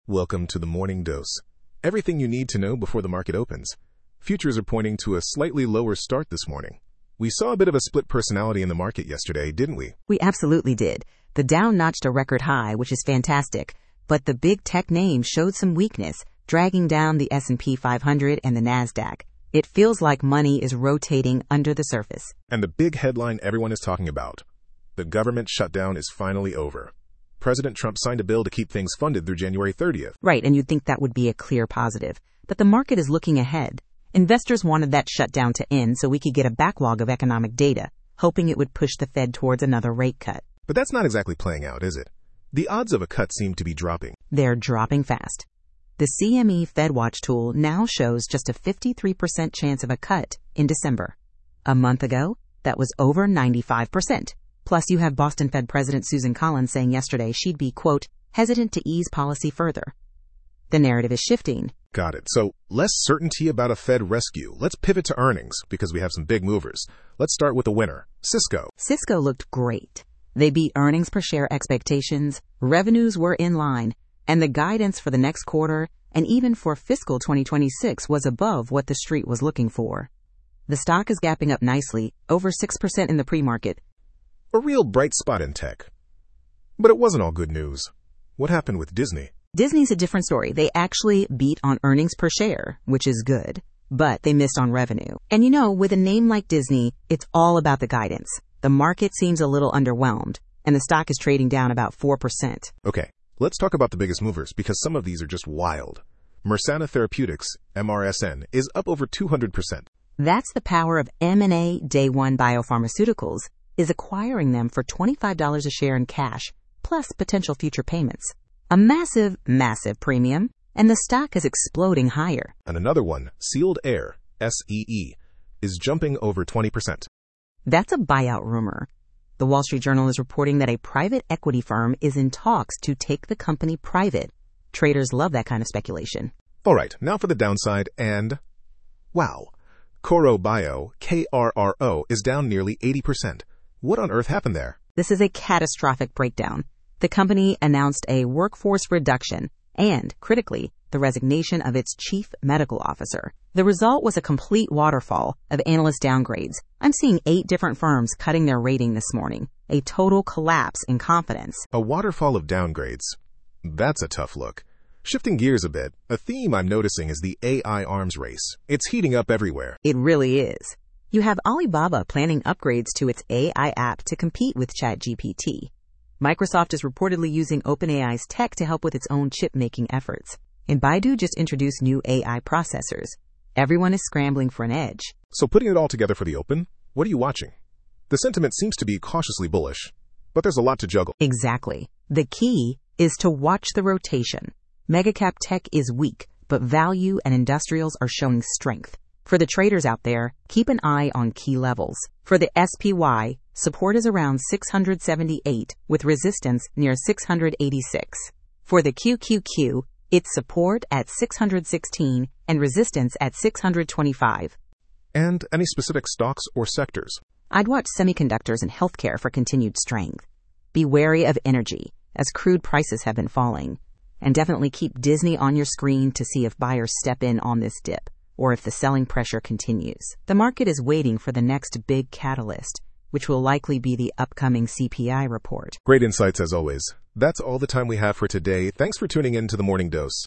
Welcome to the Morning Dose. Everything you need to know before the market opens. Futures are pointing to a slightly lower start this morning. We saw a bit of a split personality in the market yesterday, didn't we? We absolutely did. The Dow notched a record high, which is fantastic, but the big tech names showed some weakness, dragging down the S&P 500 and the Nasdaq. It feels like money is rotating under the surface. And the big headline everyone is talking about: the government shutdown is finally over. President Trump signed a bill to keep things funded through January 30th. Right, and you'd think that would be a clear positive. But the market is looking ahead. Investors wanted that shutdown to end so we could get a backlog of economic data, hoping it would push the Fed towards another rate cut. But that's not exactly playing out, is it? The odds of a cut seem to be dropping. They're dropping fast. The CME FedWatch tool now shows just a 53% chance of a cut in December. A month ago, that was over 95%. Plus, you have Boston Fed President Susan Collins saying yesterday she'd be, quote, hesitant to ease policy further. The narrative is shifting. Got it. So, less certainty about a Fed rescue. Let's pivot to earnings, because we have some big movers. Let's start with the winner, Cisco. Cisco looked great. They beat earnings per share expectations, revenues were in line, and the guidance for the next quarter and even for fiscal 2026 was above what the street was looking for. The stock is gapping up nicely, over 6% in the pre-market. A real bright spot in tech. But it wasn't all good news. What happened with Disney? Disney's a different story. They actually beat on earnings per share, which is good, but they missed on revenue. And with a name like Disney, it's all about the guidance. The market seems a little underwhelmed, and the stock is trading down about 4%. Okay, let's talk about the biggest movers, because some of these are just wild. Mersana Therapeutics, MRSN, is up over 200%. That's the power of M&A Day One Biopharmaceuticals is acquiring them for $25 a share in cash, plus potential future payments. A massive, massive premium, and the stock is exploding higher. And another one, Sealed Air, SEE, is jumping over 20%. That's a buyout rumor. The Wall Street Journal is reporting that a private equity firm is in talks to take the company private. Traders love that kind of speculation. All right, now for the downside, and wow. Korro Bio, KRRO, is down nearly 80%. What on earth happened there? This is a catastrophic breakdown. The company announced a workforce reduction and, critically, the resignation of its chief medical officer. The result was a complete waterfall of analyst downgrades. I'm seeing 8 different firms cutting their rating this morning. A total collapse in confidence. A waterfall of downgrades. That's a tough look. Shifting gears a bit, a theme I'm noticing is the AI arms race. It's heating up everywhere. It really is. You have Alibaba planning upgrades to its AI app to compete with ChatGPT. Microsoft is reportedly using OpenAI's tech to help with its own chip-making efforts. And Baidu just introduced new AI processors. Everyone is scrambling for an edge. So putting it all together for the open, what are you watching? The sentiment seems to be cautiously bullish, but there's a lot to juggle. Exactly. The key is to watch the rotation. Megacap tech is weak, but value and industrials are showing strength. For the traders out there, keep an eye on key levels. For the SPY, support is around 678 with resistance near 686. For the QQQ, it's support at 616 and resistance at 625. And any specific stocks or sectors? I'd watch semiconductors and healthcare for continued strength. Be wary of energy, as crude prices have been falling. And definitely keep Disney on your screen to see if buyers step in on this dip, or if the selling pressure continues. The market is waiting for the next big catalyst, which will likely be the upcoming CPI report. Great insights as always. That's all the time we have for today. Thanks for tuning in to the Morning Dose.